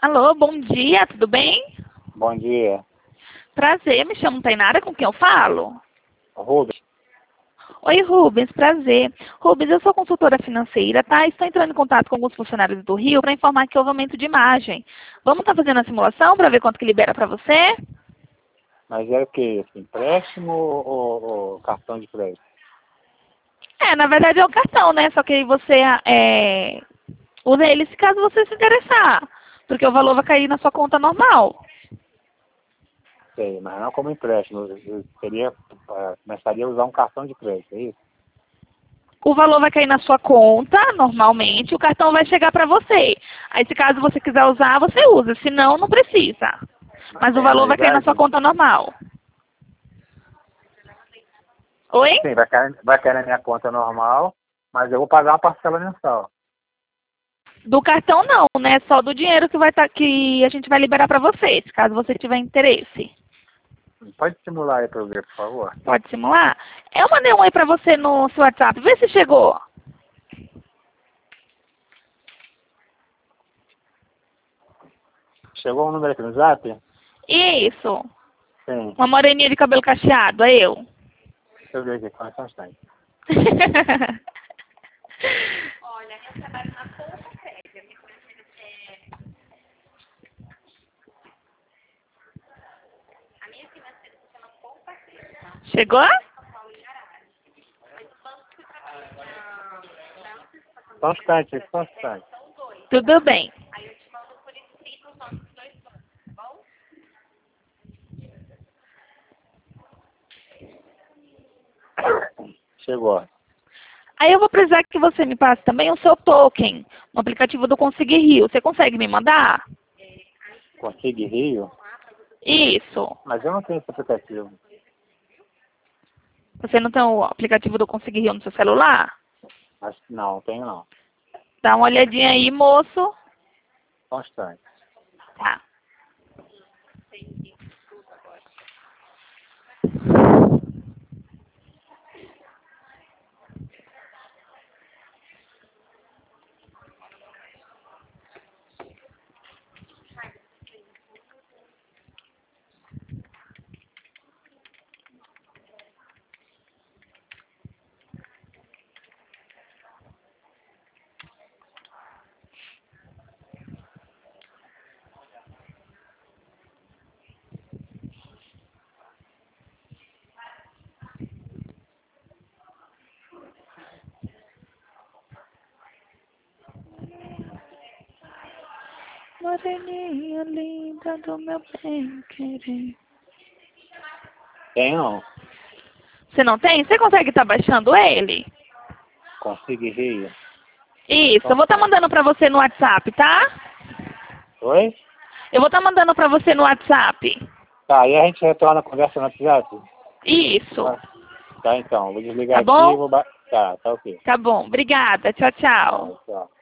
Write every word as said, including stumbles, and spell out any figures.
Alô, bom dia, tudo bem? Bom dia. Prazer, me chamo Tainara, com quem eu falo? Rubens. Oi, Rubens, prazer. Rubens, eu sou consultora financeira, tá? Estou entrando em contato com alguns funcionários do Rio para informar que houve aumento de imagem. Vamos estar fazendo a simulação para ver quanto que libera para você? Mas é o que? Empréstimo ou, ou, ou cartão de crédito? É, na verdade é o cartão, né? Só que aí você é, usa ele se caso você se interessar, porque o valor vai cair na sua conta normal. Sei, mas não como empréstimo. Eu, eu seria, uh, começaria a usar um cartão de crédito, é isso? O valor vai cair na sua conta, normalmente, o cartão vai chegar para você. Aí, se caso você quiser usar, você usa. Se não, não precisa. Mas o Tem valor vai cair na sua anuidade? conta normal. Oi? Sim, vai cair, vai cair na minha conta normal, mas eu vou pagar uma parcela mensal. Do cartão não, né? Só do dinheiro que vai tá, que a gente vai liberar para você, se caso você tiver interesse. Pode simular aí para eu ver, por favor. Pode simular? Eu mandei um oi para você no seu WhatsApp. Vê se chegou. Chegou o número aqui no zap? Isso. Sim. Uma moreninha de cabelo cacheado, é eu. Deixa eu ver aqui, quanto é instante. Olha, eu trabalho na Poupa Crédito. A minha financeira se chama Poupa Crédito. Chegou? Só um instante, só um instante. Tudo bem. Chegou. Aí eu vou precisar que você me passe também o seu token no aplicativo do Conseguir Rio. Você consegue me mandar? Consigo Rio? Isso. Mas eu não tenho esse aplicativo. Você não tem o aplicativo do Conseguir Rio no seu celular? Acho que não, tenho não. Dá uma olhadinha aí, moço. Só um instante. Tá. Moreninha linda do meu bem querer. Tenho não. Você não tem? Você consegue estar baixando ele? Consigo Rio. Isso, eu vou estar mandando para você no WhatsApp, tá? Oi? Eu vou estar mandando para você no WhatsApp. Tá, aí a gente retorna a conversa no WhatsApp? Isso. Tá, tá então. Vou desligar Tá aqui e bom? vou... Ba... Tá, tá ok. Tá bom. Obrigada. Tchau, tchau. Tá, tchau.